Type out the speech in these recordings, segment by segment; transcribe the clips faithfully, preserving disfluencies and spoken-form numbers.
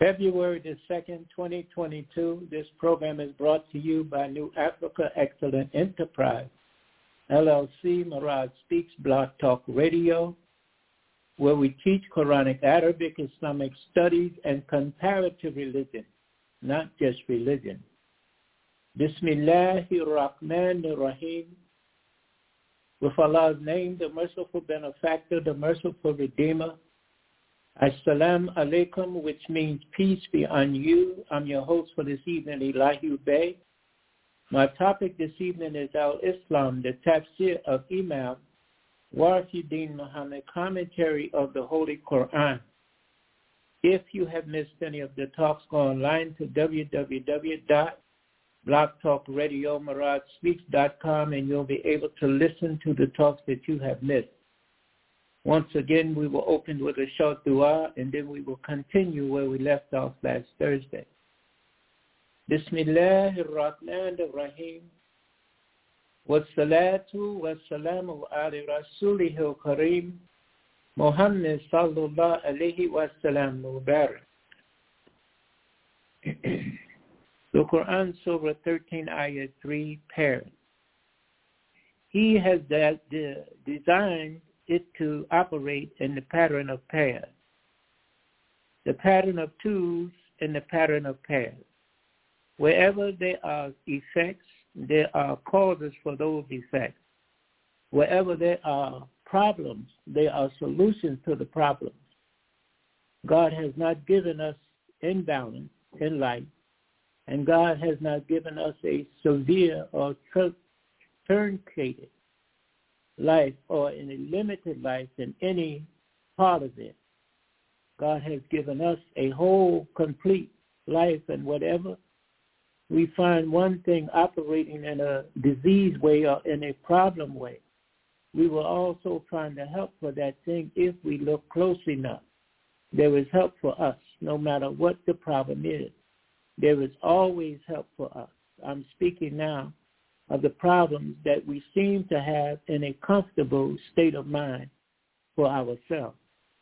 February the second, twenty twenty-two. This program is brought to you by New Africa Excellent Enterprise, L L C, Murad Speaks Blog Talk Radio, where we teach Quranic, Arabic, Islamic studies, and comparative religion, not just religion. Bismillahir Rahmanir Rahim. With Allah's name, the merciful benefactor, the merciful redeemer. Assalamu alaikum, which means peace be on you. I'm your host for this evening, Elahi Bey. My topic this evening is Al-Islam, the tafsir of Imam Wasiuddin Muhammad, commentary of the Holy Quran. If you have missed any of the talks, go online to w w w dot blog talk radio murad speaks dot com and you'll be able to listen to the talks that you have missed. Once again, we will open with a short dua, and then we will continue where we left off last Thursday. Bismillahir Rahmanir Rahim. Wassalatu wassalamu ala rasulihil kareem, Muhammad sallallahu alayhi wa sallam mubarak. The Quran, Surah thirteen, Ayah three, parent. He has that, the, designed it to operate in the pattern of pairs, the pattern of twos and the pattern of pairs. Wherever there are effects, there are causes for those effects. Wherever there are problems, there are solutions to the problems. God has not given us imbalance in life, and God has not given us a severe or truncated life or in a limited life in any part of it. God has given us a whole, complete life, and whatever we find one thing operating in a disease way or in a problem way, we will also find the help for that thing if we look close enough. There is help for us no matter what the problem is. There is always help for us. I'm speaking now of the problems that we seem to have in a comfortable state of mind for ourselves.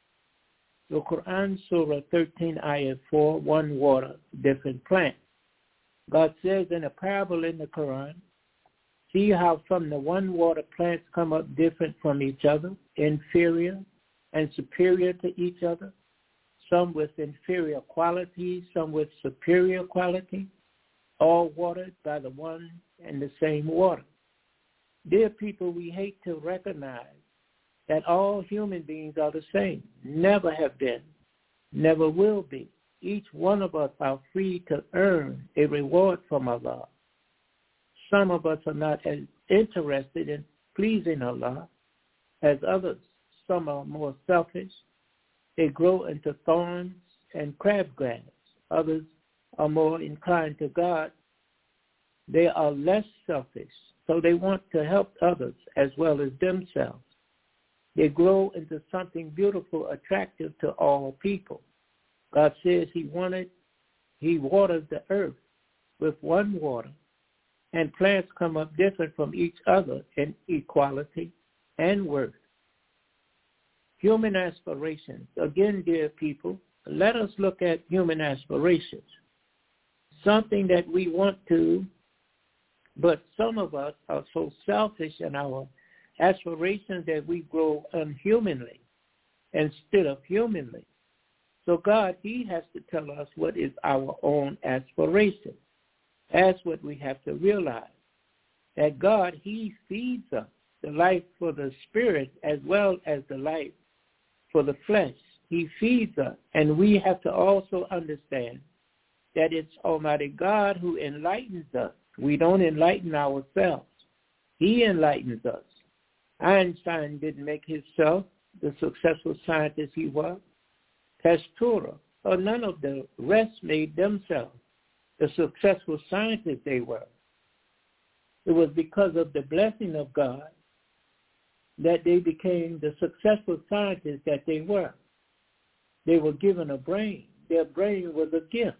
The Quran, Surah thirteen, Ayah four, one water, different plants. God says in a parable in the Quran, see how from the one water plants come up different from each other, inferior and superior to each other, some with inferior qualities, some with superior quality, all watered by the one and the same water. Dear people, we hate to recognize that all human beings are the same, never have been, never will be. Each one of us are free to earn a reward from Allah. Some of us are not as interested in pleasing Allah as others. Some are more selfish. They grow into thorns and crabgrass. Others are more inclined to God. They are less selfish, so they want to help others as well as themselves. They grow into something beautiful, attractive to all people. God says he wanted, he watered the earth with one water, and plants come up different from each other in equality and worth. Human aspirations. Again, dear people, let us look at human aspirations. Something that we want to, but some of us are so selfish in our aspirations that we grow unhumanly instead of humanly. So God, he has to tell us what is our own aspiration. That's what we have to realize, that God, he feeds us the life for the spirit as well as the life for the flesh. He feeds us, and we have to also understand that it's Almighty God who enlightens us. We don't enlighten ourselves. He enlightens us. Einstein didn't make himself the successful scientist he was. Pasteur, or none of the rest made themselves the successful scientists they were. It was because of the blessing of God that they became the successful scientists that they were. They were given a brain. Their brain was a gift.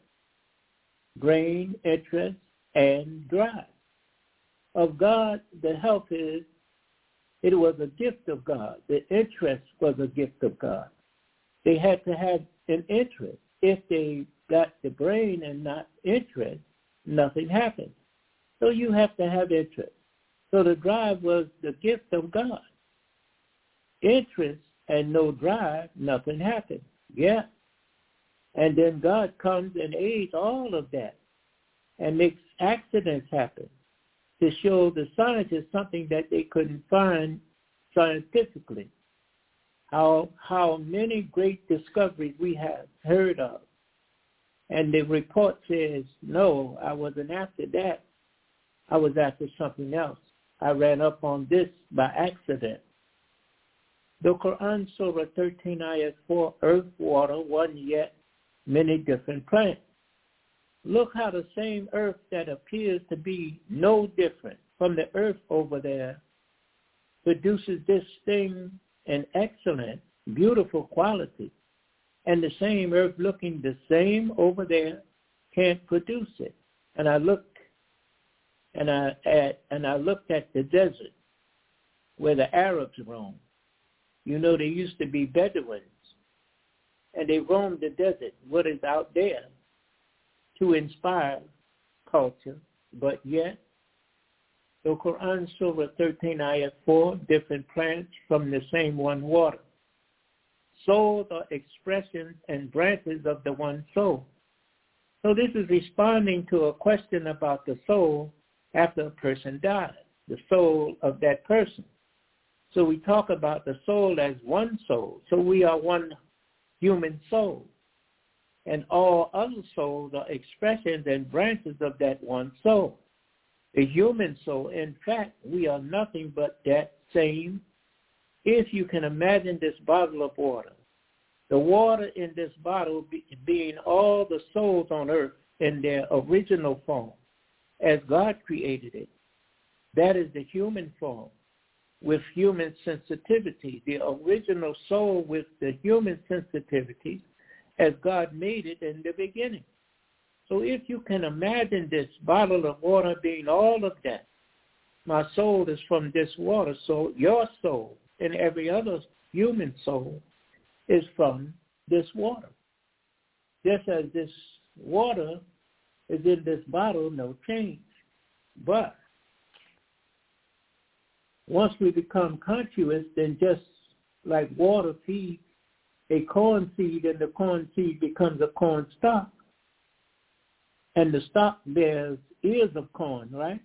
Brain, interest, and drive. Of God, the help is, it was a gift of God. The interest was a gift of God. They had to have an interest. If they got the brain and not interest, nothing happens. So you have to have interest. So the drive was the gift of God. Interest and no drive, nothing happens. Yeah. And then God comes and aids all of that and makes accidents happen to show the scientists something that they couldn't find scientifically. How how many great discoveries we have heard of. And the report says, no, I wasn't after that. I was after something else. I ran up on this by accident. The Quran, Surah thirteen, Ayat four, earth, water, one yet, many different plants. Look how the same earth that appears to be no different from the earth over there produces this thing in excellent, beautiful quality. And the same earth looking the same over there can't produce it. And I looked and I at, and I looked at the desert where the Arabs roam. You know, there used to be Bedouins, and they roamed the desert, what is out there, to inspire culture, but yet the Quran, Surah thirteen, Ayat four, different plants from the same one water. Souls are expressions and branches of the one soul. So this is responding to a question about the soul after a person dies, the soul of that person. So we talk about the soul as one soul. So we are one human soul. And all other souls are expressions and branches of that one soul. The human soul, in fact, we are nothing but that same. If you can imagine this bottle of water, the water in this bottle be, being all the souls on earth in their original form, as God created it. That is the human form with human sensitivity, the original soul with the human sensitivity as God made it in the beginning. So if you can imagine this bottle of water being all of that, my soul is from this water, so your soul and every other human soul is from this water. Just as this water is in this bottle, no change. But once we become conscious, then just like water feeds a corn seed, and the corn seed becomes a corn stalk, and the stalk bears ears of corn, right?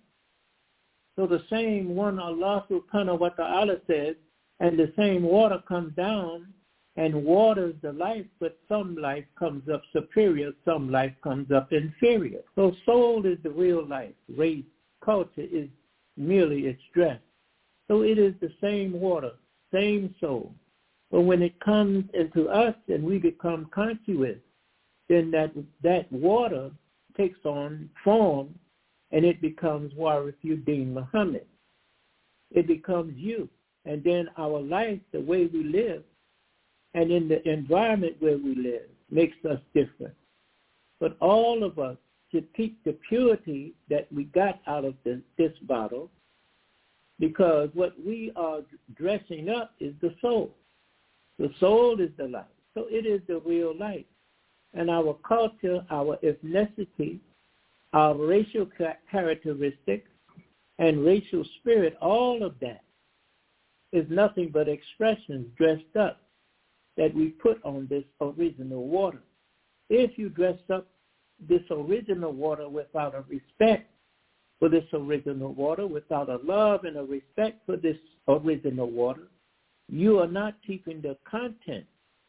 So the same one Allah subhanahu wa ta'ala says, and the same water comes down and waters the life, but some life comes up superior, some life comes up inferior. So soul is the real life. Race, culture is merely its dress. So it is the same water, same soul. But when it comes into us and we become conscious, then that that water takes on form and it becomes Warifuddin Muhammad. It becomes you. And then our life, the way we live, and in the environment where we live, makes us different. But all of us should keep the purity that we got out of this, this bottle, because what we are dressing up is the soul. The soul is the life. So it is the real life. And our culture, our ethnicity, our racial characteristics, and racial spirit, all of that is nothing but expressions dressed up that we put on this original water. If you dress up this original water without a respect for this original water, without a love and a respect for this original water, you are not keeping the content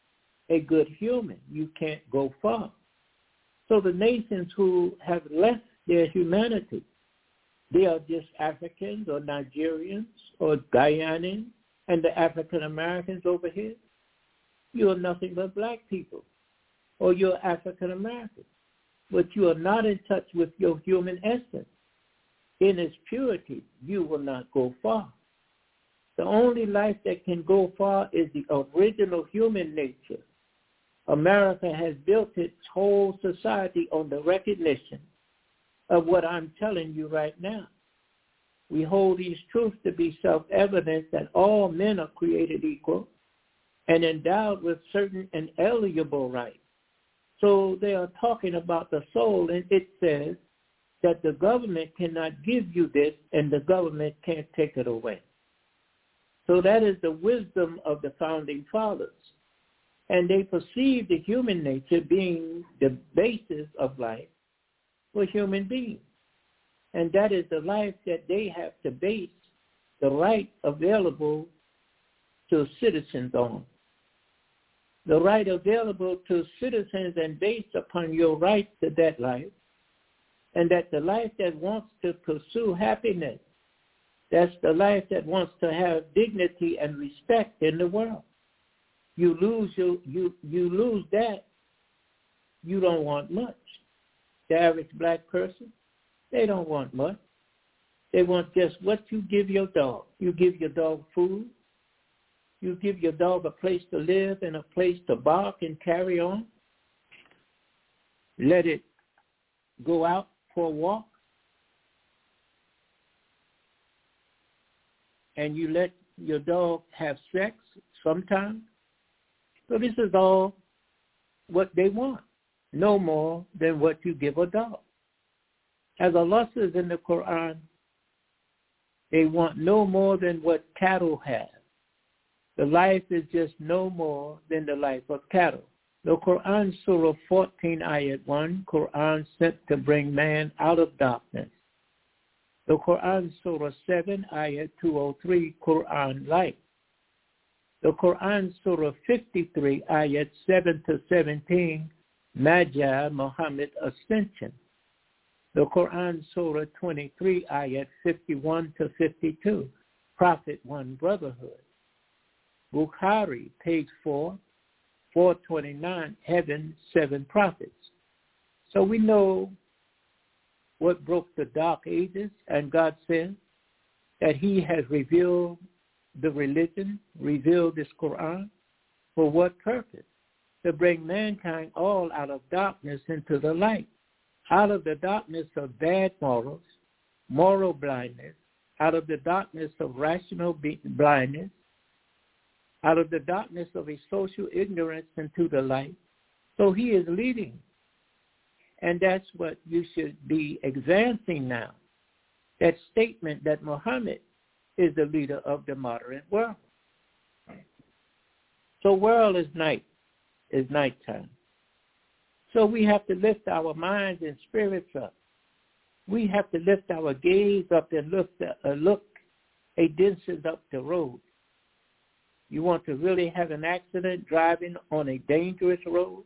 a good human. You can't go far. So the nations who have left their humanity, they are just Africans or Nigerians or Guyanans, and the African Americans over here, you are nothing but black people, or you're African American, but you are not in touch with your human essence. In its purity, you will not go far. The only life that can go far is the original human nature. America has built its whole society on the recognition of what I'm telling you right now. We hold these truths to be self-evident that all men are created equal and endowed with certain inalienable rights. So they are talking about the soul, and it says that the government cannot give you this, and the government can't take it away. So that is the wisdom of the founding fathers. And they perceive the human nature being the basis of life for human beings. And that is the life that they have to base the right available to citizens on. The right available to citizens and based upon your right to that life, and that the life that wants to pursue happiness, that's the life that wants to have dignity and respect in the world. You lose your, you you lose that, you don't want much. The average black person, they don't want much. They want just what you give your dog. You give your dog food. You give your dog a place to live and a place to bark and carry on. Let it go out for a walk. And you let your dog have sex sometimes. So this is all what they want, no more than what you give a dog. As Allah says in the Quran, they want no more than what cattle have. The life is just no more than the life of cattle. The Quran, Surah fourteen, Ayat one, Quran sent to bring man out of darkness. The Quran, Surah seven, Ayat two oh three, Quran light. The Quran, Surah fifty-three, Ayat seven to seventeen, Majah, Muhammad, Ascension. The Quran, Surah twenty-three, Ayat fifty-one to fifty-two, Prophet One Brotherhood. Bukhari, page four, four twenty-nine, Heaven, Seven Prophets. So we know what broke the dark ages, and God said that he has revealed the religion, revealed this Quran, for what purpose? To bring mankind all out of darkness into the light, out of the darkness of bad morals, moral blindness, out of the darkness of rational blindness, out of the darkness of a social ignorance into the light. So he is leading. And that's what you should be advancing now. That statement that Muhammad is the leader of the modern world. So world is night, is nighttime. So we have to lift our minds and spirits up. We have to lift our gaze up and look, uh, look a distance up the road. You want to really have an accident driving on a dangerous road?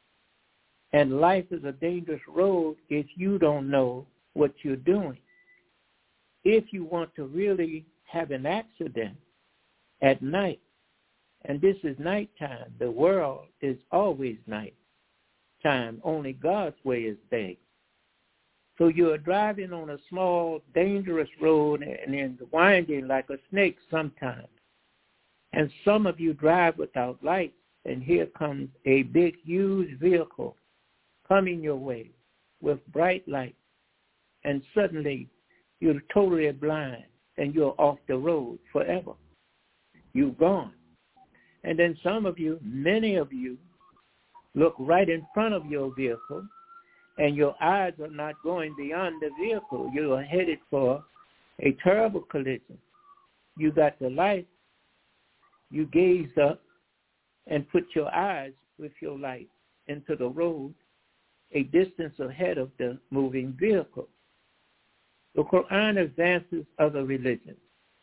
And life is a dangerous road if you don't know what you're doing. If you want to really have an accident at night, and this is nighttime, the world is always night time. Only God's way is day. So you're driving on a small, dangerous road and then winding like a snake sometimes. And some of you drive without lights, and here comes a big, huge vehicle coming your way with bright light, and suddenly you're totally blind, and you're off the road forever. You're gone. And then some of you, many of you, look right in front of your vehicle, and your eyes are not going beyond the vehicle. You are headed for a terrible collision. You got the light. You gaze up and put your eyes with your light into the road a distance ahead of the moving vehicle. The Quran advances other religions.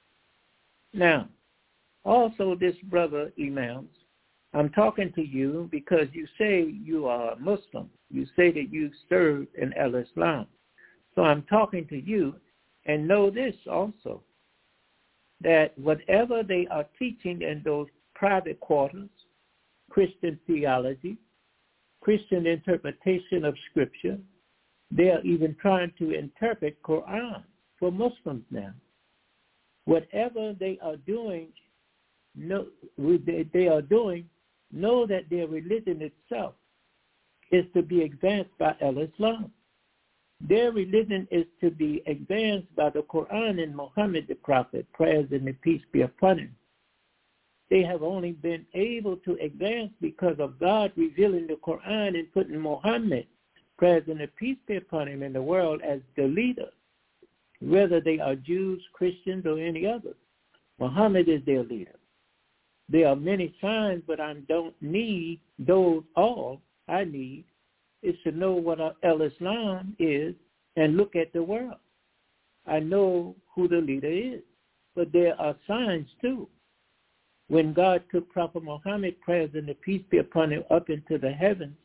Now, also this brother Imams, I'm talking to you because you say you are a Muslim. You say that you serve in al-Islam. So I'm talking to you, and know this also, that whatever they are teaching in those private quarters, Christian theology, Christian interpretation of Scripture, they are even trying to interpret Quran for Muslims now. Whatever they are doing, no, they are doing, know that their religion itself is to be advanced by al-Islam. Their religion is to be advanced by the Quran and Muhammad the Prophet, prayers and the peace be upon him. They have only been able to advance because of God revealing the Quran and putting Muhammad, President of peace be upon him, in the world as the leader, whether they are Jews, Christians, or any others. Muhammad is their leader. There are many signs, but I don't need those all. I need is to know what al-Islam is and look at the world. I know who the leader is, but there are signs too. When God took Prophet Muhammad, President of peace be upon him, up into the heavens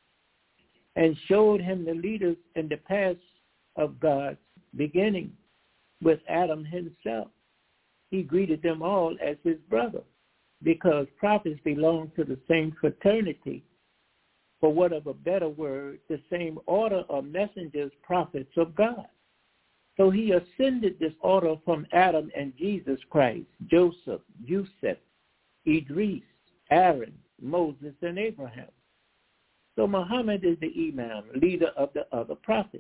and showed him the leaders in the past of God's beginning with Adam himself, he greeted them all as his brother, because prophets belong to the same fraternity, for what of a better word, the same order of messengers, prophets of God. So he ascended this order from Adam and Jesus Christ, Joseph, Yusuf, Idris, Aaron, Moses, and Abraham. So Muhammad is the Imam, leader of the other prophets.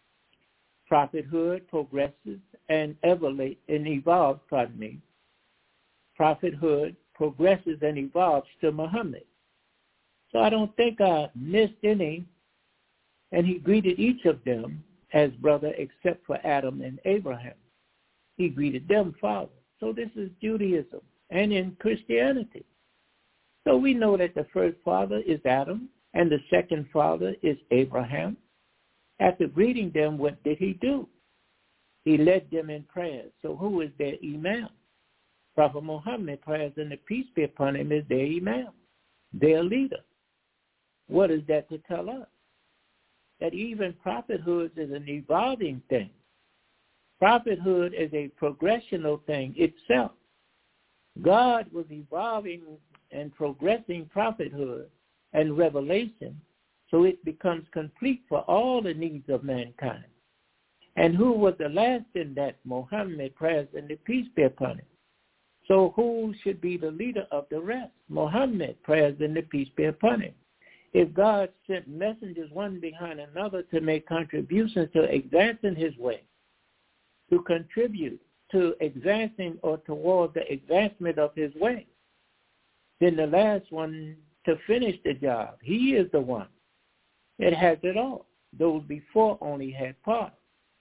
Prophethood progresses and evolves and evolves, pardon me. Prophethood progresses and evolves to Muhammad. So I don't think I missed any, and he greeted each of them as brother except for Adam and Abraham. He greeted them father. So this is Judaism and in Christianity. So we know that the first father is Adam and the second father is Abraham. After greeting them, what did he do? He led them in prayer. So who is their Imam? Prophet Muhammad, prayers and the peace be upon him, is their Imam, their leader. What is that to tell us? That even prophethood is an evolving thing. Prophethood is a progressional thing itself. God was evolving and progressing prophethood and revelation so it becomes complete for all the needs of mankind. And who was the last in that? Muhammad, prayers and the peace be upon him. So who should be the leader of the rest? Muhammad, prayers and the peace be upon him. If God sent messengers one behind another to make contributions to advancing his way, to contribute to advancing or toward the advancement of his way, then the last one to finish the job, he is the one that has it all. Those before only had part.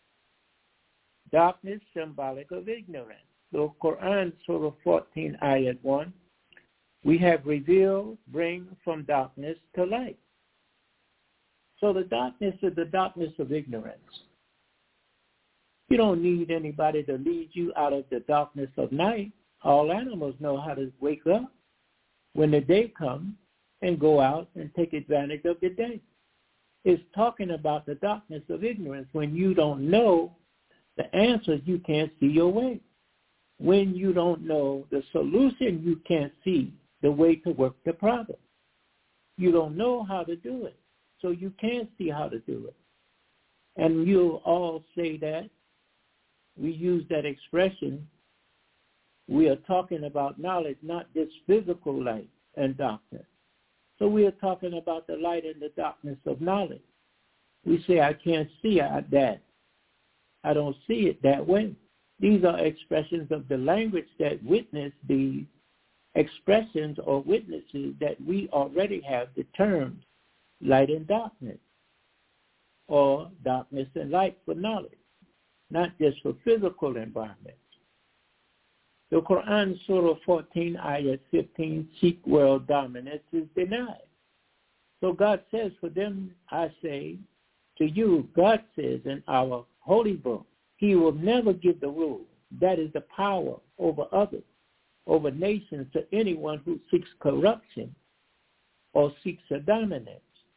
Darkness, symbolic of ignorance. So Quran, Surah fourteen, Ayat one, we have revealed, bring from darkness to light. So the darkness is the darkness of ignorance. You don't need anybody to lead you out of the darkness of night. All animals know how to wake up when the day comes and go out and take advantage of the day. It's talking about the darkness of ignorance. When you don't know the answers, you can't see your way. When you don't know the solution, you can't see the way to work the problem. You don't know how to do it, so you can't see how to do it. And you'll all say that. We use that expression. We are talking about knowledge, not this physical light and darkness. So we are talking about the light and the darkness of knowledge. We say, I can't see that. I don't see it that way. These are expressions of the language that witness these expressions or witnesses that we already have the terms light and darkness, or darkness and light for knowledge, not just for physical environments. The Quran, Surah fourteen, Ayat fifteen, seek world dominance is denied. So God says, for them I say to you, God says in our holy book, he will never give the rule, that is the power over others, over nations, to anyone who seeks corruption or seeks a dominance.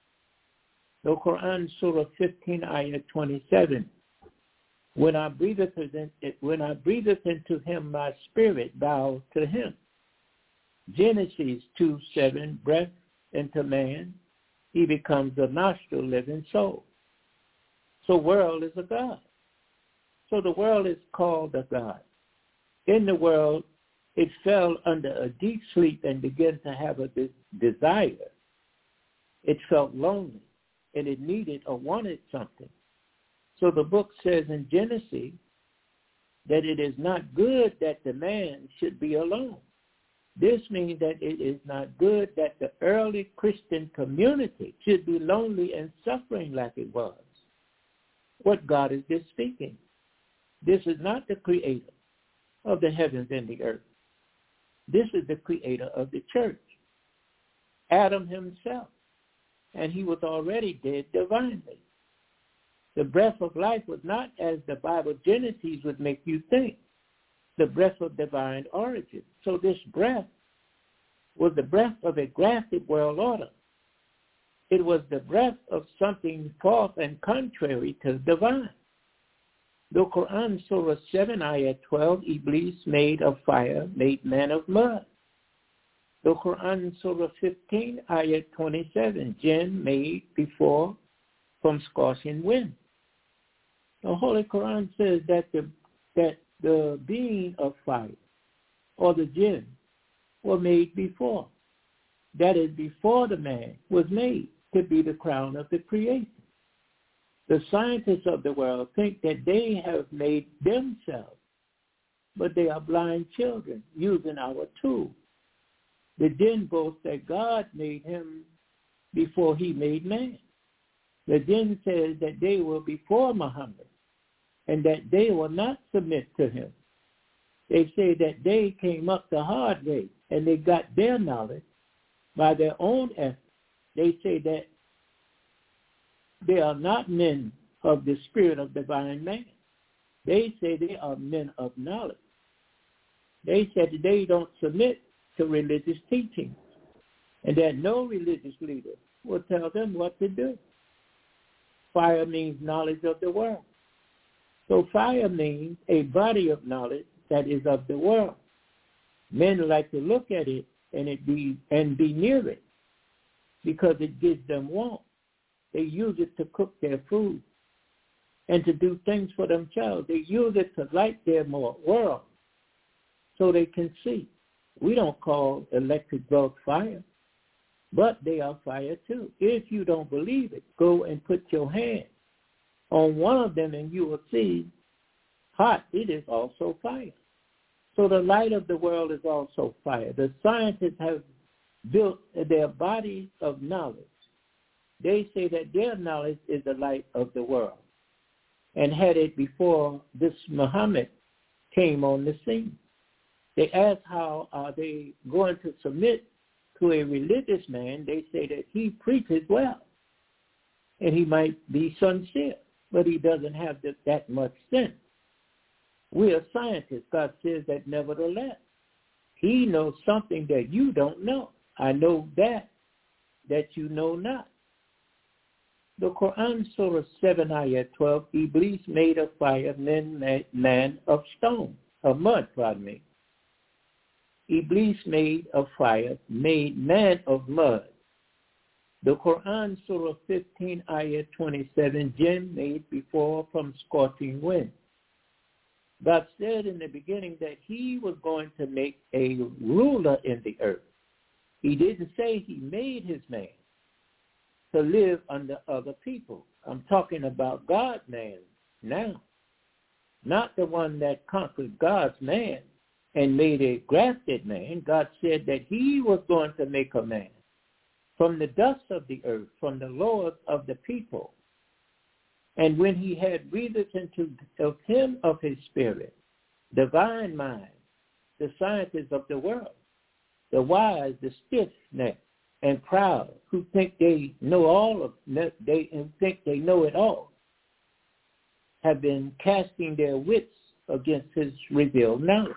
The Quran, Surah fifteen, Ayat twenty-seven, When I breatheth when I breatheth into him my spirit, bow to him. Genesis two seven, breath into man, he becomes a nostril living soul. So world is a God. So the world is called a God. In the world, it fell under a deep sleep and began to have a de- desire. It felt lonely, and it needed or wanted something. So the book says in Genesis that it is not good that the man should be alone. This means that it is not good that the early Christian community should be lonely and suffering like it was. What God is this speaking? This is not the creator of the heavens and the earth. This is the creator of the church, Adam himself, and he was already dead divinely. The breath of life was not, as the Bible Genesis would make you think, the breath of divine origin. So this breath was the breath of a grafted world order. It was the breath of something false and contrary to divine. The Quran, Surah seven, Ayah twelve, Iblis made of fire, made man of mud. The Quran, Surah fifteen, Ayah twenty-seven, jinn made before from scorching wind. The Holy Quran says that the that the being of fire, or the jinn, were made before. That is, before the man was made to be the crown of the creation. The scientists of the world think that they have made themselves, but they are blind children using our tools. The jinn boasts that God made him before he made man. The jinn says that they were before Muhammad and that they will not submit to him. They say that they came up the hard way and they got their knowledge by their own effort. They say that they are not men of the spirit of divine man. They say they are men of knowledge. They said that they don't submit to religious teachings and that no religious leader will tell them what to do. Fire means knowledge of the world. So fire means a body of knowledge that is of the world. Men like to look at it and it be and be near it because it gives them warmth. They use it to cook their food and to do things for themselves. They use it to light their world so they can see. We don't call electric bulbs fire, but they are fire too. If you don't believe it, go and put your hand on one of them and you will see hot. It is also fire. So the light of the world is also fire. The scientists have built their body of knowledge. They say that their knowledge is the light of the world and had it before this Muhammad came on the scene. They ask how are they going to submit to a religious man. They say that he preaches well and he might be sincere, but he doesn't have the, that much sense. We are scientists. God says that nevertheless, he knows something that you don't know. I know that, that you know not. The Quran, Surah seven, Ayah twelve, Iblis made of fire, men, man of stone, of mud, pardon me. Iblis made of fire, made man of mud. The Quran, Surah fifteen, Ayah twenty-seven, jinn made before from scorching wind. God said in the beginning that he was going to make a ruler in the earth. He didn't say he made his man to live under other people. I'm talking about God's man now, not the one that conquered God's man and made a grafted man. God said that he was going to make a man from the dust of the earth, from the lords of the people. And when he had breathed into of him of his spirit, divine mind, the scientists of the world, the wise, the stiff-necked and proud, who think they know all of they think they know it all, have been casting their wits against his revealed knowledge.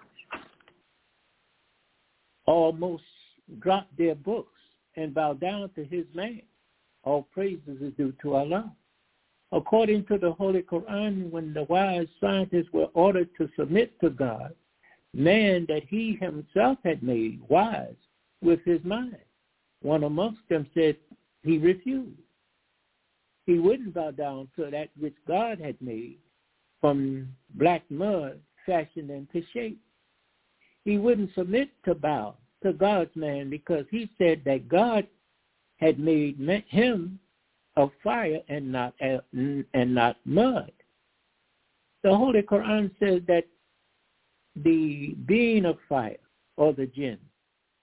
Almost dropped their books and bow down to his man. All praises is due to Allah. According to the Holy Quran, when the wise scientists were ordered to submit to God, man that he himself had made wise with his mind, one amongst them said he refused. He wouldn't bow down to that which God had made from black mud fashioned into shape. He wouldn't submit to bow to God's man because he said that God had made him of fire and not and not mud. The Holy Quran says that the being of fire, or the jinn,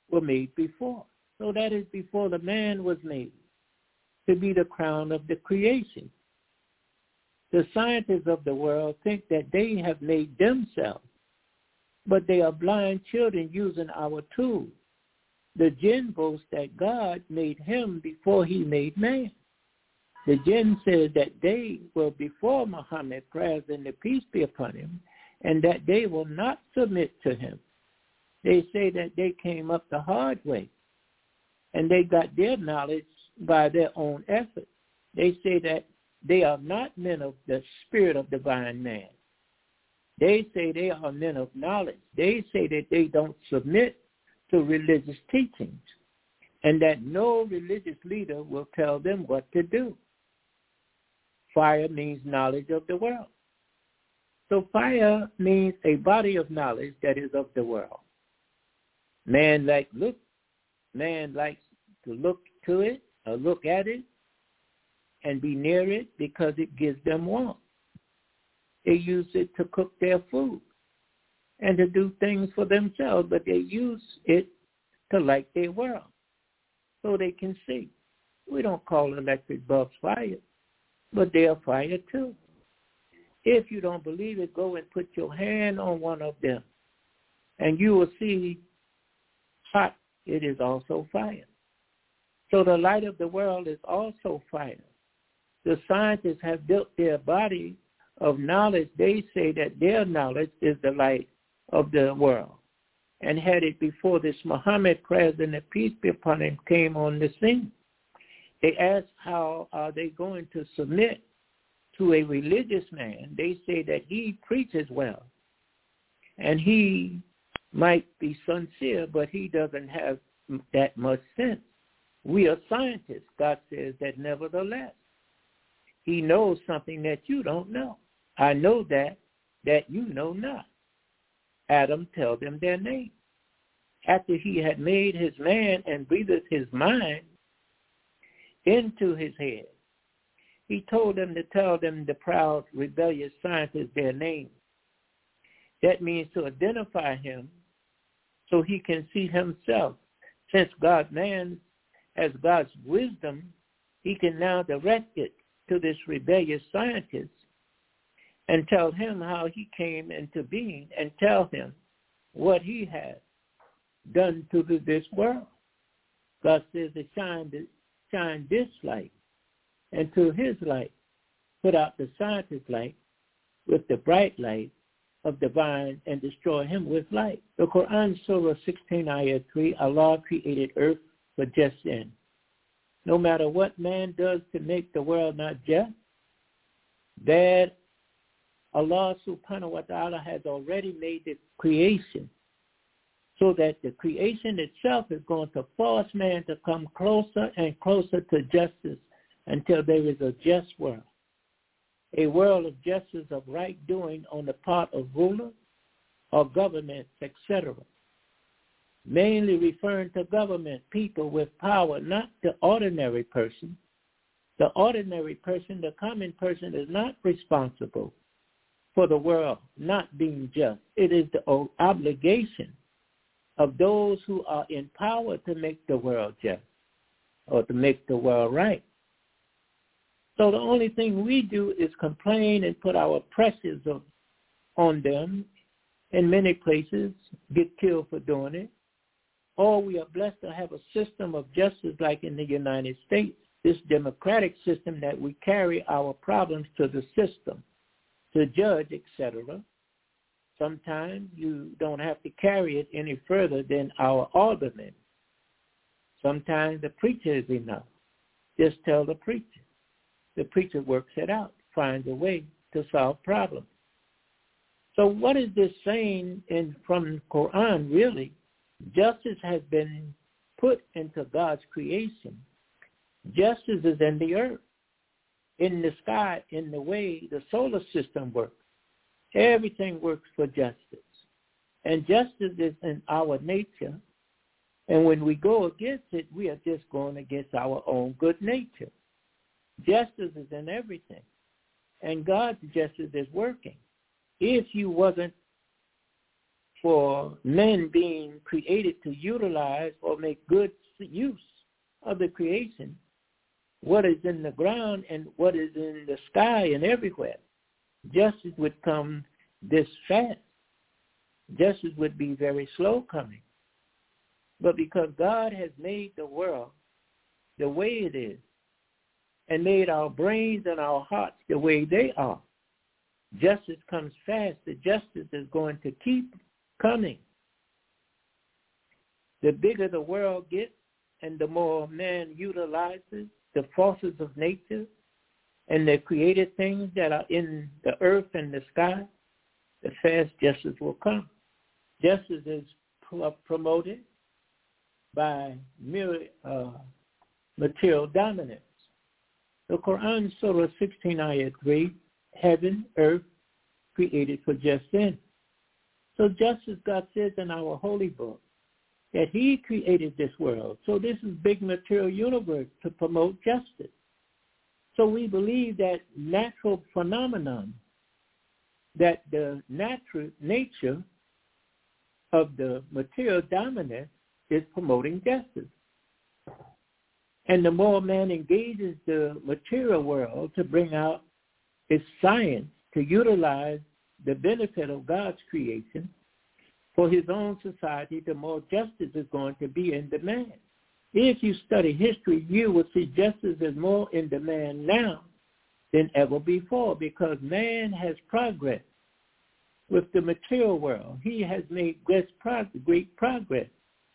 were made before. So that is before the man was made, to be the crown of the creation. The scientists of the world think that they have made themselves, but they are blind children using our tools. The jinn boasts that God made him before he made man. The jinn says that they were before Muhammad, praise and the peace be upon him, and that they will not submit to him. They say that they came up the hard way, and they got their knowledge by their own effort. They say that they are not men of the spirit of divine man. They say they are men of knowledge. They say that they don't submit to religious teachings, and that no religious leader will tell them what to do. Fire means knowledge of the world. So fire means a body of knowledge that is of the world. Man like look, man likes to look to it or look at it and be near it because it gives them warmth. They use it to cook their food and to do things for themselves, but they use it to light their world so they can see. We don't call electric bulbs fire, but they are fire too. If you don't believe it, go and put your hand on one of them, and you will see hot. It is also fire. So the light of the world is also fire. The scientists have built their body of knowledge. They say that their knowledge is the light of the world, and had it before this Muhammad, praise and peace be upon him, came on the scene. They ask how are they going to submit to a religious man. They say that he preaches well, and he might be sincere, but he doesn't have that much sense. We are scientists. God says that nevertheless, he knows something that you don't know. I know that, that you know not. Adam tell them their name. After he had made his man and breathed his mind into his head, he told them to tell them, the proud, rebellious scientists, their name. That means to identify him so he can see himself. Since God man has God's wisdom, he can now direct it to this rebellious scientist and tell him how he came into being and tell him what he has done to this world. God says to shine, the, shine this light, and to his light put out the scientist's light with the bright light of divine and destroy him with light. The Quran, Surah sixteen, Ayah three, Allah created earth for just end. No matter what man does to make the world not just, that Allah subhanahu wa ta'ala has already made the creation so that the creation itself is going to force man to come closer and closer to justice until there is a just world, a world of justice, of right doing on the part of rulers or governments, et cetera. Mainly referring to government, people with power, not the ordinary person. The ordinary person, the common person, is not responsible for the world not being just. It is the obligation of those who are in power to make the world just or to make the world right. So the only thing we do is complain and put our pressures on them. In many places, get killed for doing it. Or we are blessed to have a system of justice like in the United States, this democratic system that we carry our problems to the system, to judge, et cetera. Sometimes you don't have to carry it any further than our aldermen. Sometimes the preacher is enough. Just tell the preacher. The preacher works it out, finds a way to solve problems. So what is this saying in from the Quran really? Justice has been put into God's creation. Justice is in the earth, in the sky, in the way the solar system works. Everything works for justice. And justice is in our nature. And when we go against it, we are just going against our own good nature. Justice is in everything. And God's justice is working. If you wasn't for men being created to utilize or make good use of the creation, what is in the ground and what is in the sky and everywhere. Justice would come this fast. Justice would be very slow coming. But because God has made the world the way it is and made our brains and our hearts the way they are, justice comes fast. The justice is going to keep coming. The bigger the world gets and the more man utilizes the forces of nature and the created things that are in the earth and the sky, the fast justice will come. Justice is promoted by mere uh, material dominance. The Quran, Surah sixteen, Ayah three, heaven, earth, created for just ends. So just as God says in our holy book that he created this world, so this is big material universe to promote justice. So we believe that natural phenomenon, that the natural nature of the material dominance is promoting justice. And the more man engages the material world to bring out its science to utilize the benefit of God's creation for his own society, the more justice is going to be in demand. If you study history, you will see justice is more in demand now than ever before because man has progressed with the material world. He has made great progress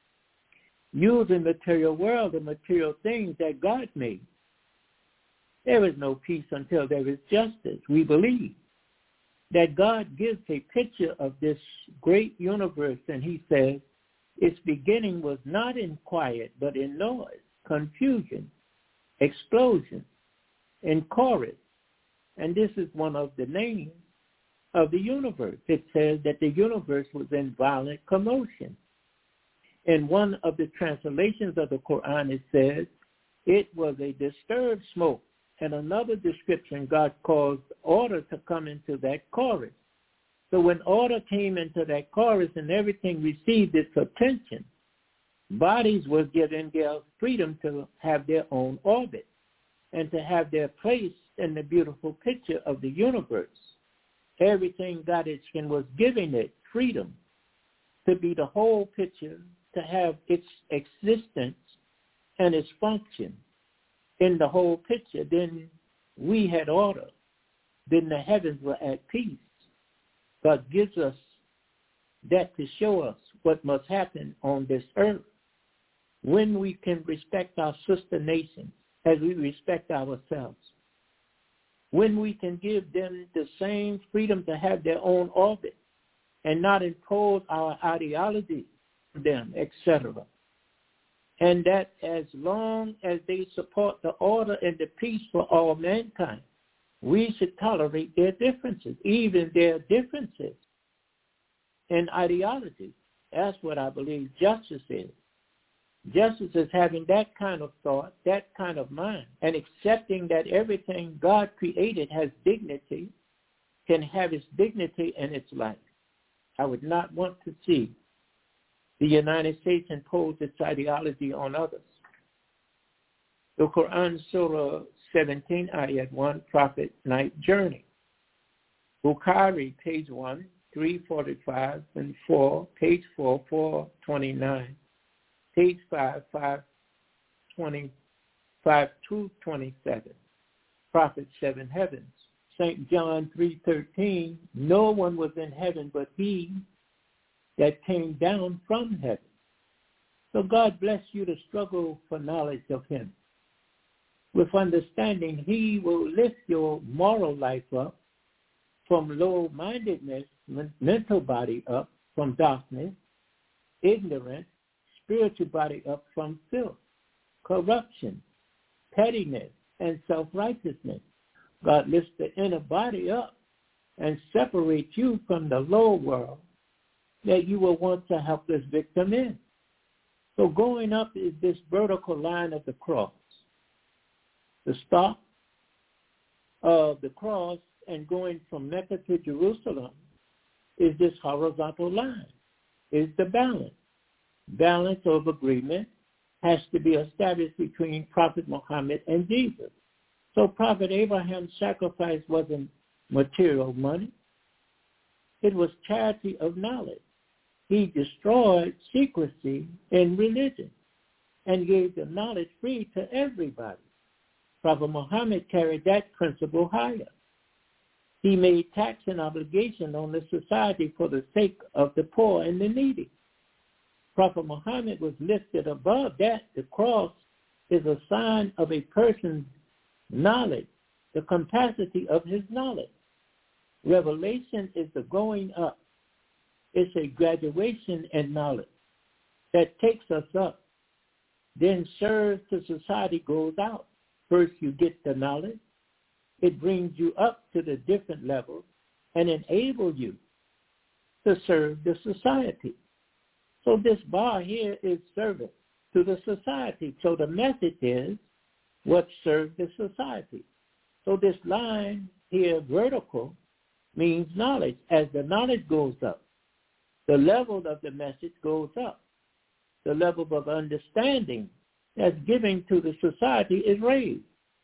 using the material world, the material things that God made. There is no peace until there is justice. We believe that God gives a picture of this great universe, and he says, its beginning was not in quiet, but in noise, confusion, explosion, and chorus. And this is one of the names of the universe. It says that the universe was in violent commotion. In one of the translations of the Quran, it says it was a disturbed smoke. And another description, God caused order to come into that chorus. So when order came into that chorus and everything received its attention, bodies were given their freedom to have their own orbit and to have their place in the beautiful picture of the universe. Everything got its and was giving it freedom to be the whole picture, to have its existence and its function in the whole picture. Then we had order. Then the heavens were at peace. God gives us that to show us what must happen on this earth. When we can respect our sister nations as we respect ourselves. When we can give them the same freedom to have their own orbit and not impose our ideology on them, et cetera. And that as long as they support the order and the peace for all mankind, we should tolerate their differences, even their differences in ideology. That's what I believe justice is. Justice is having that kind of thought, that kind of mind, and accepting that everything God created has dignity, can have its dignity in its life. I would not want to see the United States impose its ideology on others. The Quran, Surah seventeen, Ayat one, Prophet Night Journey. Bukhari, page one, three forty-five and four, page four, four twenty-nine, page five, five twenty-five, two twenty-seven. Prophet, seven heavens. Saint John three thirteen, no one was in heaven but he that came down from heaven. So God bless you to struggle for knowledge of him. With understanding, he will lift your moral life up from low-mindedness, mental body up from darkness, ignorance, spiritual body up from filth, corruption, pettiness, and self-righteousness. God lifts the inner body up and separates you from the lower world that you will want to help this victim in. So going up is this vertical line of the cross. The stop of the cross and going from Mecca to Jerusalem is this horizontal line. is the balance. Balance of agreement has to be established between Prophet Muhammad and Jesus. So Prophet Abraham's sacrifice wasn't material money. It was charity of knowledge. He destroyed secrecy in religion and gave the knowledge free to everybody. Prophet Muhammad carried that principle higher. He made tax and obligation on the society for the sake of the poor and the needy. Prophet Muhammad was lifted above that. The cross is a sign of a person's knowledge, the capacity of his knowledge. Revelation is the going up. It's a graduation in knowledge that takes us up. Then serves to society goes out. First you get the knowledge. It brings you up to the different levels and enables you to serve the society. So this bar here is service to the society. So the message is what serves the society. So this line here, vertical, means knowledge. As the knowledge goes up, the level of the message goes up. The level of understanding that's given to the society is raised.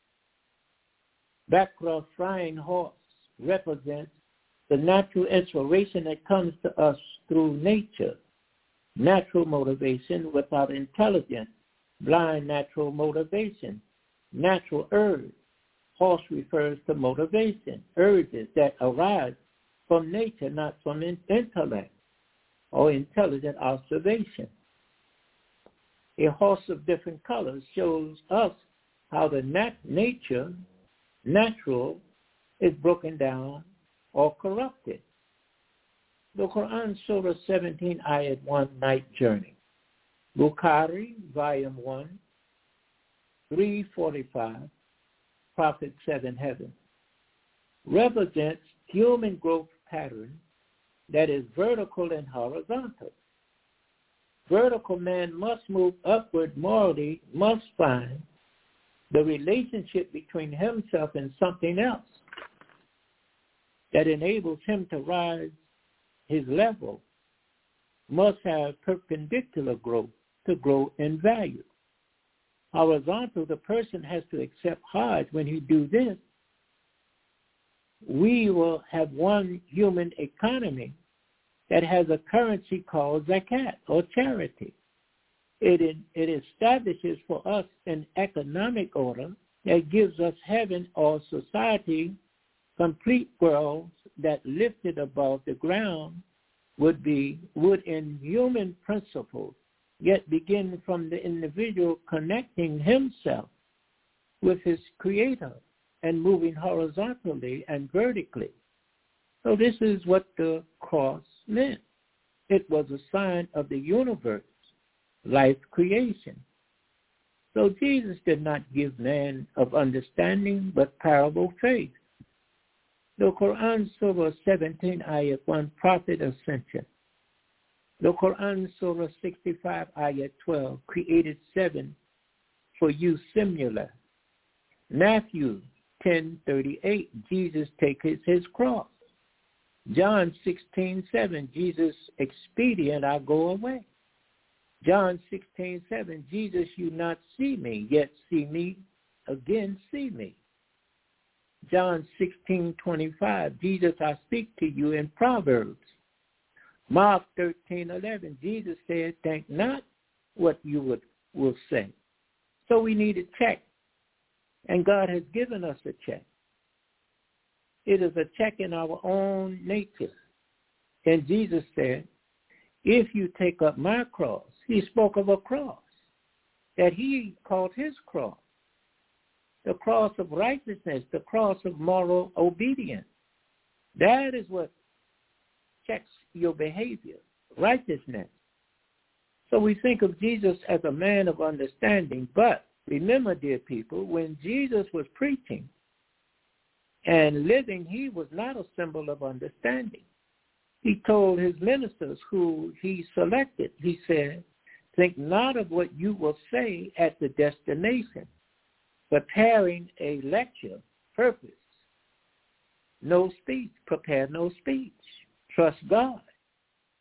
Backcross flying horse represents the natural inspiration that comes to us through nature. Natural motivation without intelligence. Blind natural motivation. Natural urge. Horse refers to motivation, urges that arise from nature, not from intellect or intelligent observation. A horse of different colors shows us how the nat- nature, natural, is broken down or corrupted. The Quran, Surah seventeen, Ayat one, Night Journey. Bukhari, Volume one, three forty-five, Prophet seven, Heaven. Represents human growth pattern that is vertical and horizontal. Vertical man must move upward morally, must find the relationship between himself and something else that enables him to rise his level, must have perpendicular growth to grow in value. Horizontal, the person has to accept hard. When he do this, we will have one human economy that has a currency called zakat or charity. It, it establishes for us an economic order that gives us heaven or society, complete worlds that lifted above the ground would be, would in human principles, yet begin from the individual connecting himself with his creator and moving horizontally and vertically. So this is what the cross meant. It was a sign of the universe, life creation. So Jesus did not give man of understanding, but parable faith. The Quran, Surah seventeen, Ayat one, Prophet Ascension. The Quran, Surah sixty-five, Ayat twelve, created seven for you similar. Matthew ten thirty-eight, Jesus takes his cross. John sixteen seven, Jesus expedient, I go away. John sixteen seven, Jesus, you not see me, yet see me, again see me. John sixteen twenty-five, Jesus, I speak to you in Proverbs. Mark thirteen eleven, Jesus said, think not what you would will say. So we need a check, and God has given us a check. It is a check in our own nature. And Jesus said, if you take up my cross, he spoke of a cross that he called his cross, the cross of righteousness, the cross of moral obedience. That is what checks your behavior, righteousness. So we think of Jesus as a man of understanding, but remember, dear people, when Jesus was preaching and living, he was not a symbol of understanding. He told his ministers who he selected, he said, think not of what you will say at the destination, preparing a lecture, purpose. No speech, prepare no speech. Trust God.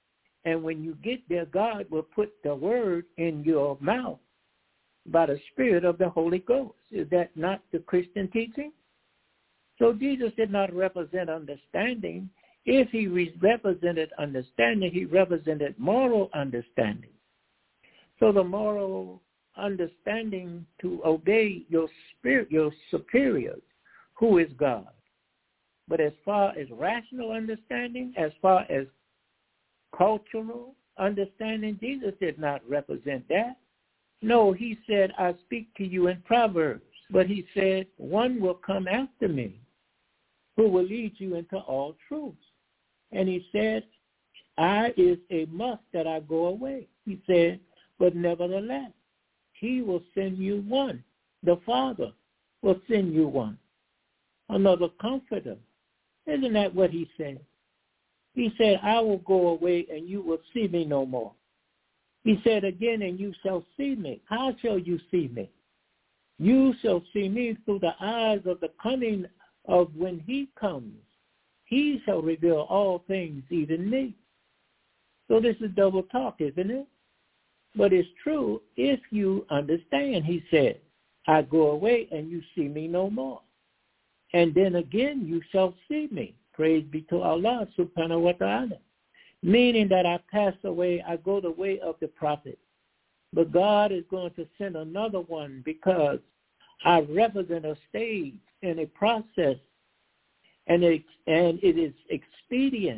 And when you get there, God will put the word in your mouth by the Spirit of the Holy Ghost. Is that not the Christian teaching? So Jesus did not represent understanding. If he re- represented understanding, he represented moral understanding. So the moral understanding to obey your spirit, your superiors, who is God. But as far as rational understanding, as far as cultural understanding, Jesus did not represent that. No, he said, I speak to you in Proverbs. But he said, one will come after me who will lead you into all truth. And he said, I is a must that I go away. He said, but nevertheless, he will send you one. The Father will send you one. Another comforter. Isn't that what he said? He said, I will go away and you will see me no more. He said again, and you shall see me. How shall you see me? You shall see me through the eyes of the coming of when he comes. He shall reveal all things, even me. So this is double talk, isn't it? But it's true if you understand. He said, I go away and you see me no more. And then again you shall see me. Praise be to Allah subhanahu wa ta'ala. Meaning that I pass away, I go the way of the prophet. But God is going to send another one because I represent a stage and a process, and it, and it is expedient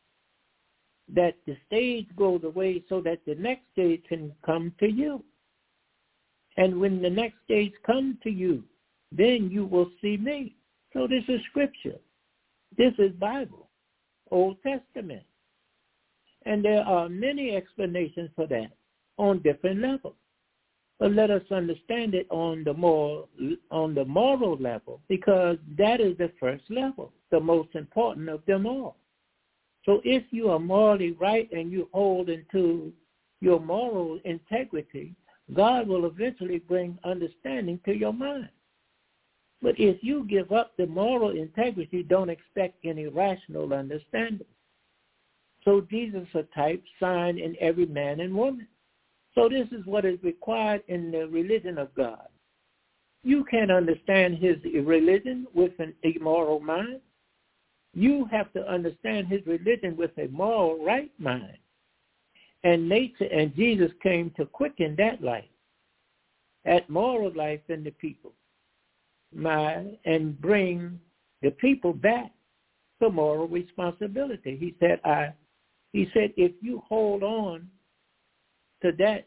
that the stage goes away so that the next stage can come to you. And when the next stage comes to you, then you will see me. So this is scripture. This is Bible, Old Testament. And there are many explanations for that on different levels. But let us understand it on the moral, on the moral level, because that is the first level, the most important of them all. So if you are morally right and you hold into your moral integrity, God will eventually bring understanding to your mind. But if you give up the moral integrity, don't expect any rational understanding. So Jesus is a type, sign in every man and woman. So this is what is required in the religion of God. You can't understand his religion with an immoral mind. You have to understand his religion with a moral right mind. And nature and Jesus came to quicken that life, that moral life in the people, mind, and bring the people back to moral responsibility. He said, I He said, if you hold on to that,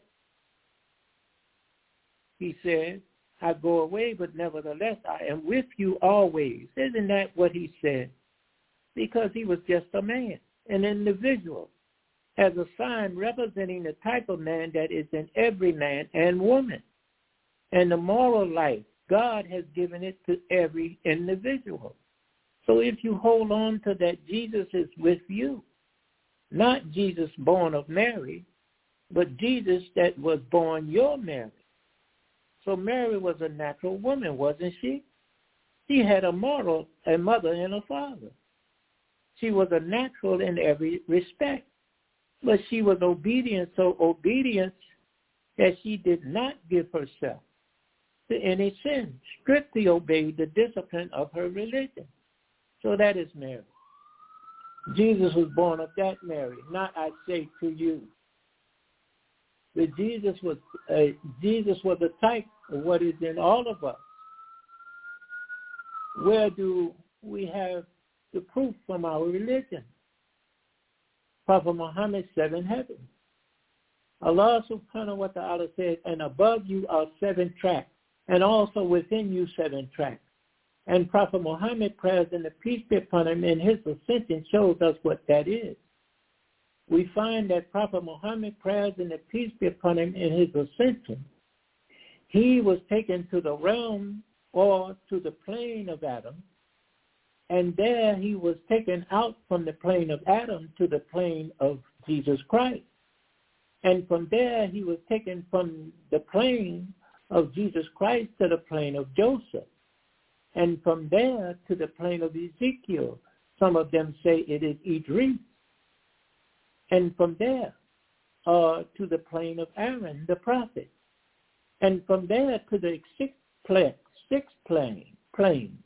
he said, I go away, but nevertheless, I am with you always. Isn't that what he said? Because he was just a man, an individual, as a sign representing the type of man that is in every man and woman. And the moral life, God has given it to every individual. So if you hold on to that, Jesus is with you. Not Jesus born of Mary, but Jesus that was born your Mary. So Mary was a natural woman, wasn't she? She had a moral, a mother and a father. She was a natural in every respect, but she was obedient, so obedient that she did not give herself to any sin, strictly obeyed the discipline of her religion. So that is Mary. Jesus was born of that Mary, not I say to you. But Jesus was uh, Jesus was a type of what is in all of us. Where do we have the proof from our religion? Prophet Muhammad, seven heavens. Allah subhanahu wa ta'ala said, and above you are seven tracks, and also within you seven tracks. And Prophet Muhammad, praise and the peace be upon him, in his ascension shows us what that is. We find that Prophet Muhammad, praise and the peace be upon him, in his ascension, he was taken to the realm or to the plane of Adam, and there he was taken out from the plane of Adam to the plane of Jesus Christ. And from there he was taken from the plane of Jesus Christ to the plane of Joseph. And from there to the plane of Ezekiel. Some of them say it is Idris. And from there uh, to the plain of Aaron, the prophet. And from there to the sixth plain, sixth plain, plain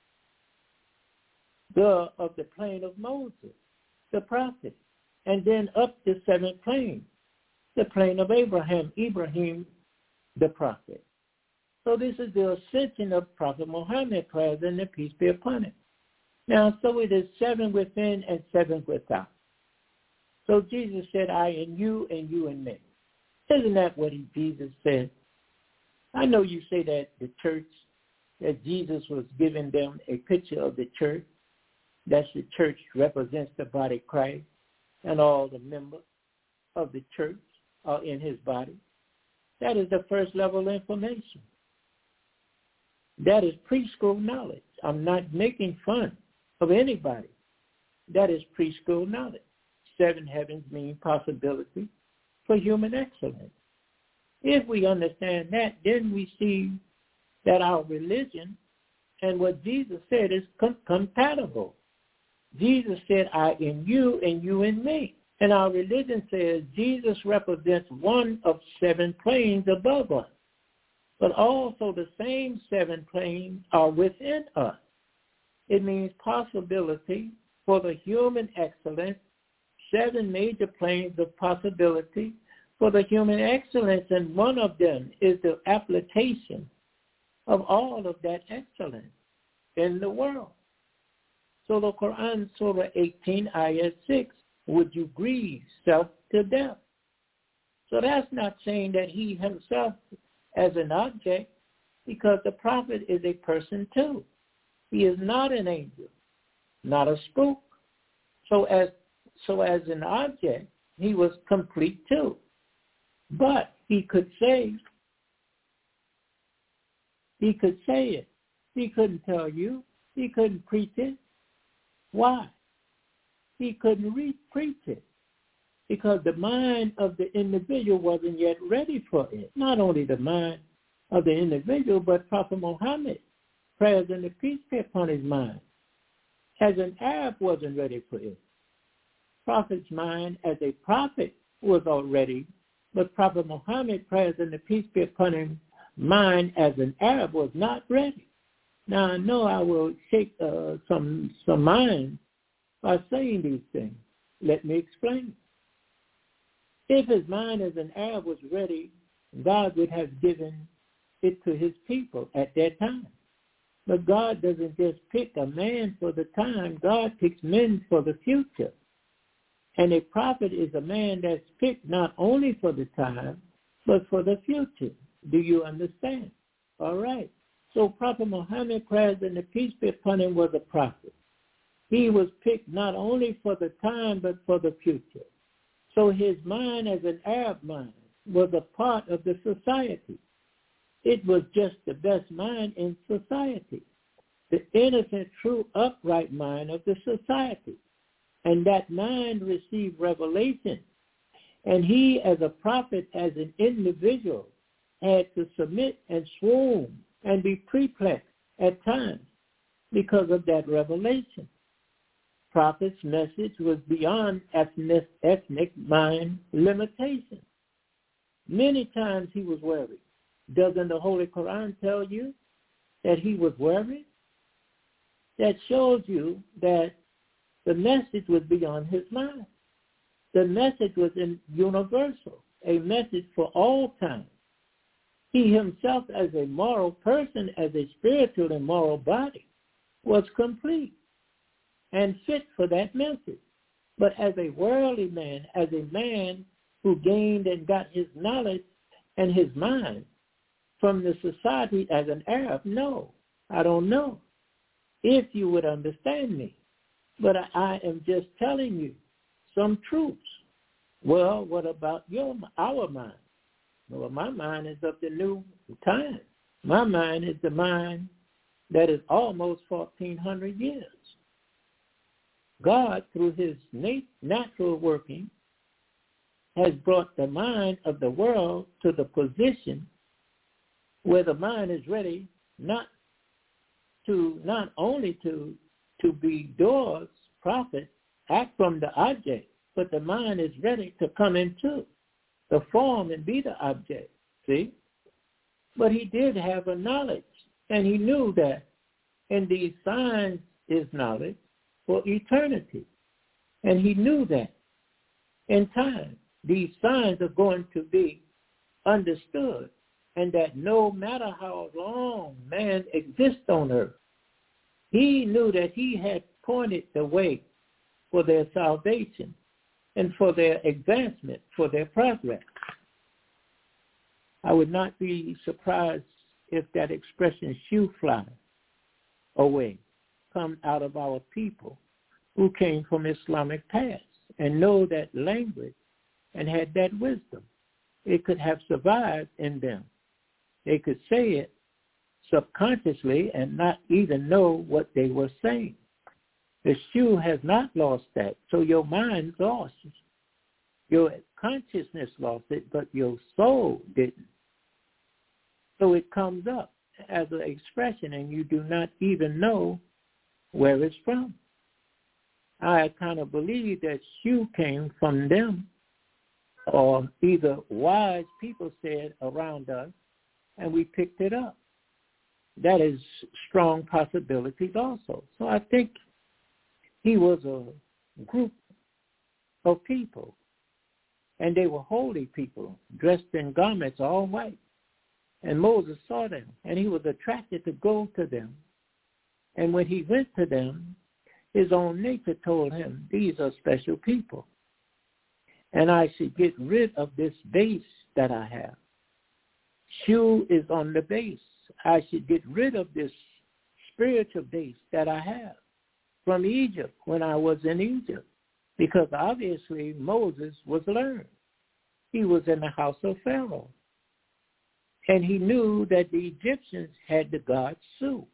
the, of the plain of Moses, the prophet. And then up the seventh plain, the plain of Abraham, Ibrahim, the prophet. So this is the ascension of Prophet Muhammad, praise and the peace be upon him. Now, so it is seven within and seven without. So Jesus said, I and you and you and me. Isn't that what he, Jesus said? I know you say that the church, that Jesus was giving them a picture of the church. That's the church represents the body of Christ, and all the members of the church are in his body. That is the first level of information. That is preschool knowledge. I'm not making fun of anybody. That is preschool knowledge. Seven heavens mean possibility for human excellence. If we understand that, then we see that our religion and what Jesus said is com- compatible. Jesus said, I in you and you in me. And our religion says Jesus represents one of seven planes above us. But also the same seven planes are within us. It means possibility for the human excellence, seven major planes of possibility for the human excellence, and one of them is the application of all of that excellence in the world. So the Quran, Surah eighteen, Ayah six, would you grieve self to death? So that's not saying that he himself as an object, because the prophet is a person too. He is not an angel, not a spook. So as so as an object, he was complete too. But he could say, he could say it. He couldn't tell you. He couldn't preach it. Why? He couldn't re- preach it because the mind of the individual wasn't yet ready for it. Not only the mind of the individual, but Prophet Muhammad, prayers and the peace be upon his mind, as an Arab wasn't ready for it. Prophet's mind as a prophet was already, but Prophet Muhammad, prayers and the peace be upon him, mind as an Arab was not ready. Now I know I will shake uh, some some minds by saying these things. Let me explain. If his mind as an Arab was ready, God would have given it to his people at that time. But God doesn't just pick a man for the time. God picks men for the future. And a prophet is a man that's picked not only for the time, but for the future. Do you understand? All right. So Prophet Muhammad, prayers and the peace be upon him, was a prophet. He was picked not only for the time, but for the future. So his mind as an Arab mind was a part of the society. It was just the best mind in society, the innocent, true, upright mind of the society. And that mind received revelation. And he, as a prophet, as an individual, had to submit and swoon and be perplexed at times because of that revelation. Prophet's message was beyond ethnic, ethnic mind limitations. Many times he was worried. Doesn't the Holy Quran tell you that he was worried? That shows you that the message was beyond his mind. The message was in universal, a message for all time. He himself as a moral person, as a spiritual and moral body, was complete and fit for that message. But as a worldly man, as a man who gained and got his knowledge and his mind from the society as an Arab, no, I don't know if you would understand me. But I, I am just telling you some truths. Well, what about your our mind? Well, my mind is of the new time. My mind is the mind that is almost fourteen hundred years. God, through his nat- natural working, has brought the mind of the world to the position where the mind is ready not to not only to to be doors, prophets, act from the object, but the mind is ready to come into the form and be the object, see? But he did have a knowledge, and he knew that in these signs is knowledge for eternity. And he knew that in time, these signs are going to be understood, and that no matter how long man exists on earth, he knew that he had pointed the way for their salvation and for their advancement, for their progress. I would not be surprised if that expression, shoe fly away, come out of our people who came from Islamic past and know that language and had that wisdom. It could have survived in them. They could say it subconsciously and not even know what they were saying. The shoe has not lost that, so your mind lost it. Your consciousness lost it, but your soul didn't. So it comes up as an expression, and you do not even know where it's from. I kind of believe that shoe came from them, or either wise people said around us, and we picked it up. That is strong possibilities also. So I think he was a group of people, and they were holy people, dressed in garments all white. And Moses saw them, and he was attracted to go to them. And when he went to them, his own nature told him, these are special people. And I should get rid of this base that I have. Shoe is on the base. I should get rid of this spiritual base that I have from Egypt when I was in Egypt. Because obviously Moses was learned. He was in the house of Pharaoh. And he knew that the Egyptians had the god Su.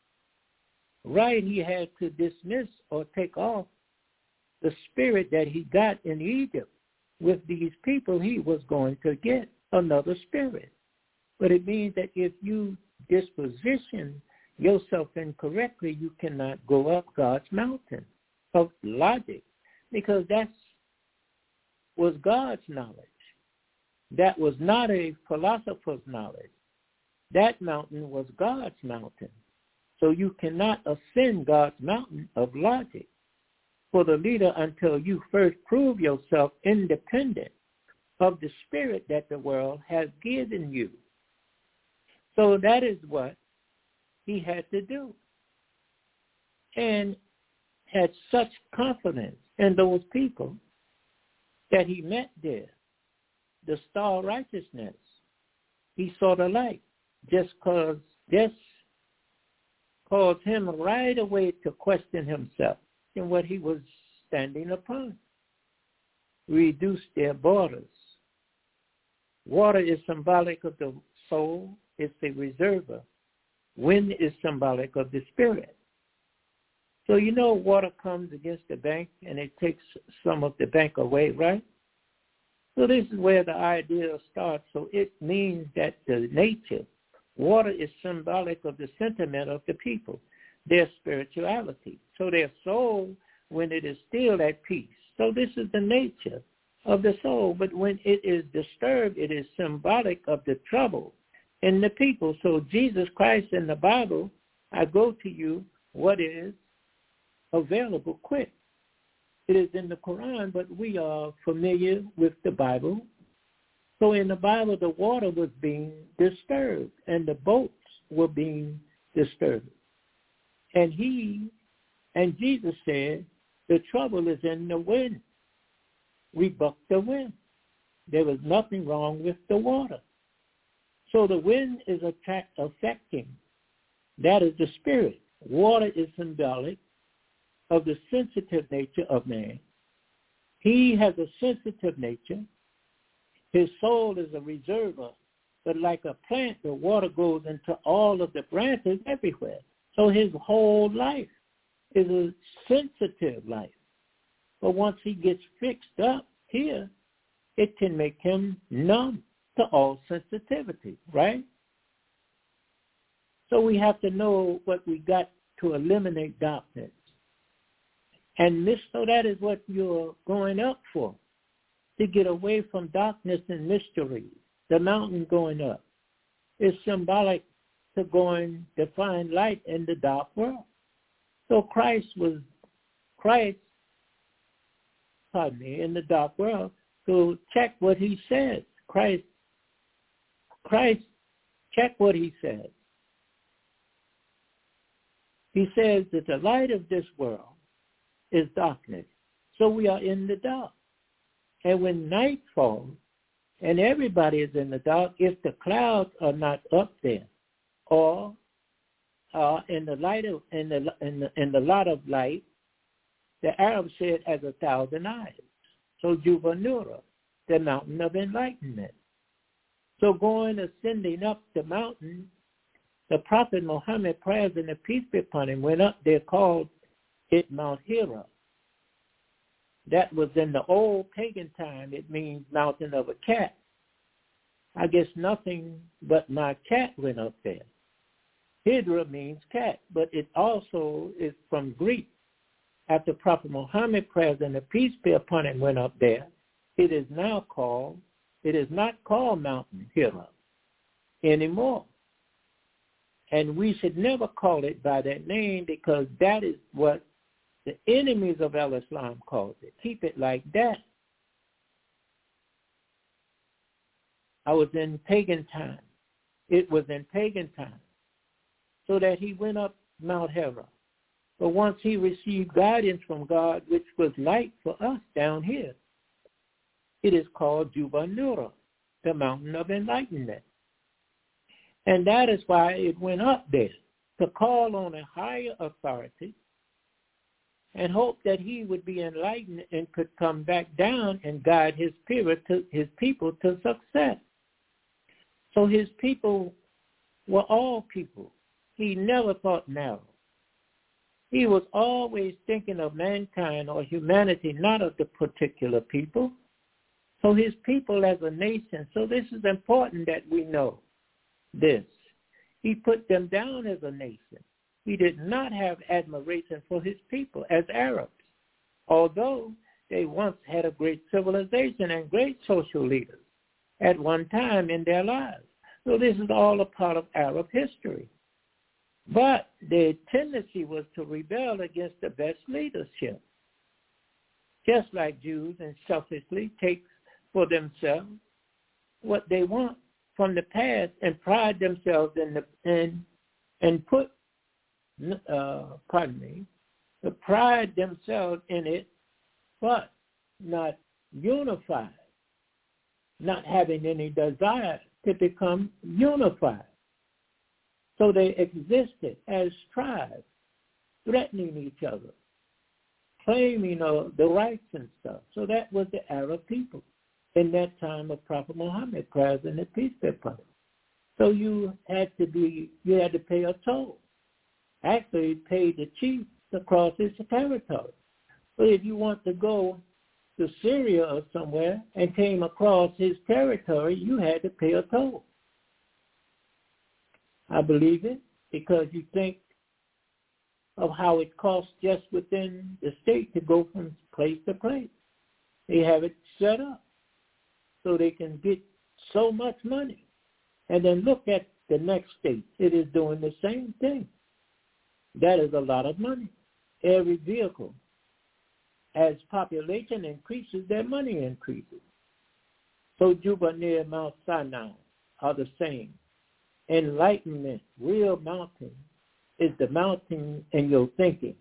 Right, he had to dismiss or take off the spirit that he got in Egypt. With these people, he was going to get another spirit. But it means that if you disposition yourself incorrectly, you cannot go up God's mountain of logic, because that was God's knowledge. That was not a philosopher's knowledge. That mountain was God's mountain. So you cannot ascend God's mountain of logic for the leader until you first prove yourself independent of the spirit that the world has given you. So that is what he had to do. And had such confidence in those people that he met there. The star of righteousness. He saw the light. Just cause this caused him right away to question himself in what he was standing upon. Reduce their borders. Water is symbolic of the soul. It's a reservoir. Wind is symbolic of the spirit. So you know water comes against the bank and it takes some of the bank away, right? So this is where the idea starts. So it means that the nature, water is symbolic of the sentiment of the people, their spirituality. So their soul, when it is still at peace. So this is the nature of the soul. But when it is disturbed, it is symbolic of the trouble in the people. So Jesus Christ in the Bible, I go to you what is available quick. It is in the Quran, but we are familiar with the Bible. So in the Bible, the water was being disturbed, and the boats were being disturbed. And he, and Jesus said, the trouble is in the wind. Rebuke the wind. There was nothing wrong with the water. So the wind is attract, affecting. That is the spirit. Water is symbolic of the sensitive nature of man. He has a sensitive nature. His soul is a reservoir, but like a plant, the water goes into all of the branches everywhere. So his whole life is a sensitive life. But once he gets fixed up here, it can make him numb to all sensitivity, right? So we have to know what we got to eliminate darkness. And this, so that is what you're going up for, to get away from darkness and mystery. The mountain going up is symbolic to going to find light in the dark world. So Christ was, Christ, pardon me, in the dark world, to check what he says. Christ, Christ, check what he says. He says that the light of this world is darkness. So we are in the dark. And when night falls, and everybody is in the dark, if the clouds are not up there, or uh, in the light of in the in the in the lot of light, the Arab said, as a thousand eyes. So Juba Nura, the mountain of enlightenment. So going ascending up the mountain, the Prophet Muhammad, prayers and the peace be upon him, went up there, called it Mount Hira. That was in the old pagan time. It means mountain of a cat. I guess nothing but my cat went up there. Hydra means cat, but it also is from Greek. After Prophet Muhammad, prayers and the peace be upon him, went up there, it is now called, it is not called Mountain Hira anymore. And we should never call it by that name, because that is what the enemies of Al-Islam called it. Keep it like that. I was in pagan time. It was in pagan time. So that he went up Mount Hira. But once he received guidance from God, which was light for us down here, it is called Juba Nura, the mountain of enlightenment. And that is why it went up there, to call on a higher authority and hope that he would be enlightened and could come back down and guide his spirit to his people to success. So his people were all people. He never thought narrow. He was always thinking of mankind or humanity, not of the particular people. So his people as a nation. So this is important that we know this. He put them down as a nation. He did not have admiration for his people as Arabs, although they once had a great civilization and great social leaders at one time in their lives. So this is all a part of Arab history. But their tendency was to rebel against the best leadership, just like Jews and selfishly take for themselves what they want from the past and pride themselves in the and and put uh, pardon me, to pride themselves in it, but not unified, not having any desire to become unified. So they existed as tribes, threatening each other, claiming uh, the rights and stuff. So that was the Arab people in that time of Prophet Muhammad, prayers and the peace be upon him. So you had to be, you had to pay a toll. Actually, paid the chief to cross his territory. So if you want to go to Syria or somewhere and came across his territory, you had to pay a toll. I believe it, because you think of how it costs just within the state to go from place to place. They have it set up so they can get so much money. And then look at the next state. It is doing the same thing. That is a lot of money. Every vehicle, as population increases, their money increases. So Juba near Mount Sinai are the same. Enlightenment, real mountain, is the mountain in your thinking.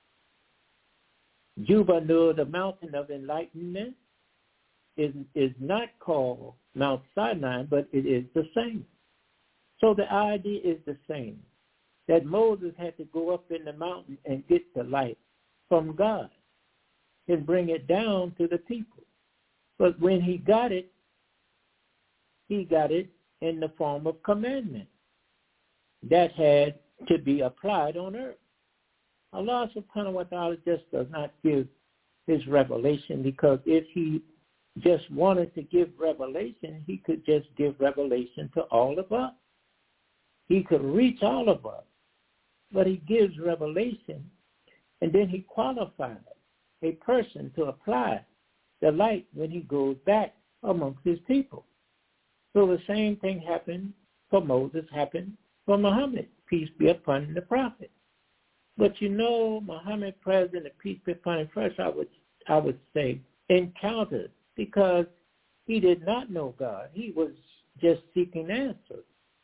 Juba Nur, the mountain of enlightenment, is, is not called Mount Sinai, but it is the same. So the idea is the same, that Moses had to go up in the mountain and get the light from God and bring it down to the people. But when he got it, he got it in the form of commandment that had to be applied on earth. Allah subhanahu wa ta'ala just does not give his revelation, because if he just wanted to give revelation, he could just give revelation to all of us. He could reach all of us, but he gives revelation, and then he qualifies a person to apply the light when he goes back amongst his people. So the same thing happened for Moses, happened for Muhammad, peace be upon the prophet. But you know, Muhammad, President, peace be upon him, first I would, I would say, encountered, because he did not know God. He was just seeking answers.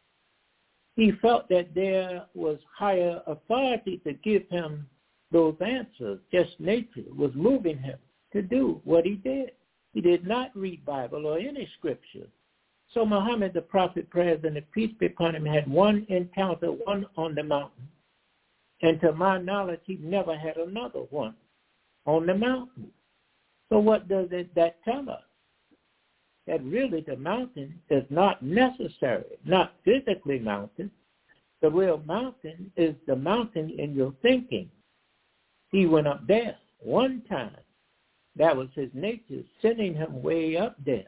He felt that there was higher authority to give him those answers. Just nature was moving him to do what he did. He did not read Bible or any scripture. So Muhammad, the prophet, President, and peace be upon him, had one encounter, one on the mountain. And to my knowledge, he never had another one on the mountain. So what does it, that tell us? That really the mountain is not necessary, not physically mountain. The real mountain is the mountain in your thinking. He went up there one time. That was his nature, sending him way up there.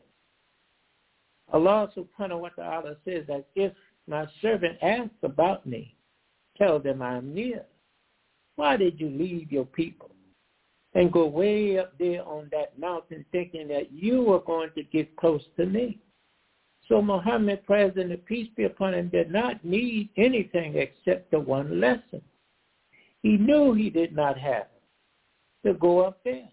Allah subhanahu wa ta'ala says that if my servant asks about me, tell them I'm near. Why did you leave your people and go way up there on that mountain thinking that you were going to get close to me? So Muhammad, President, peace be upon him, did not need anything except the one lesson. He knew he did not have to go up there.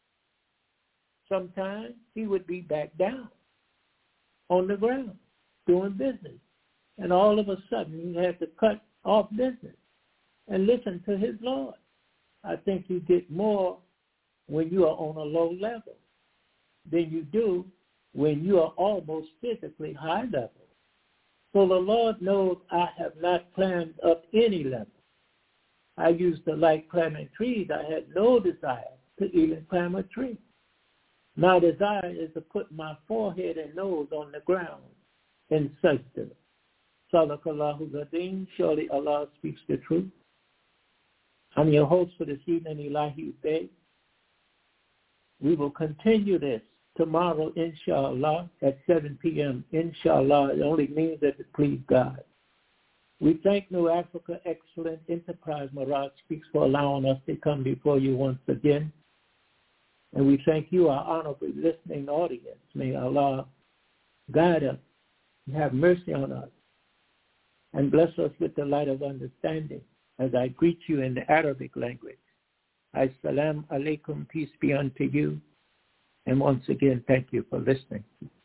Sometimes he would be back down on the ground doing business. And all of a sudden he had to cut off business and listen to his Lord. I think you get more when you are on a low level than you do when you are almost physically high level. So the Lord knows I have not climbed up any level. I used to like climbing trees. I had no desire to even climb a tree. My desire is to put my forehead and nose on the ground in sajda. Sadaqallahu Zadim. Surely Allah speaks the truth. I'm your host for this evening, Elahi Bey. We will continue this tomorrow, inshallah, at seven p.m. Inshallah, it only means that it please God. We thank New Africa Excellent Enterprise Mirage Speaks for allowing us to come before you once again. And we thank you, our honorable listening audience. May Allah guide us and have mercy on us and bless us with the light of understanding as I greet you in the Arabic language. Assalamu alaikum, peace be unto you. And once again, thank you for listening.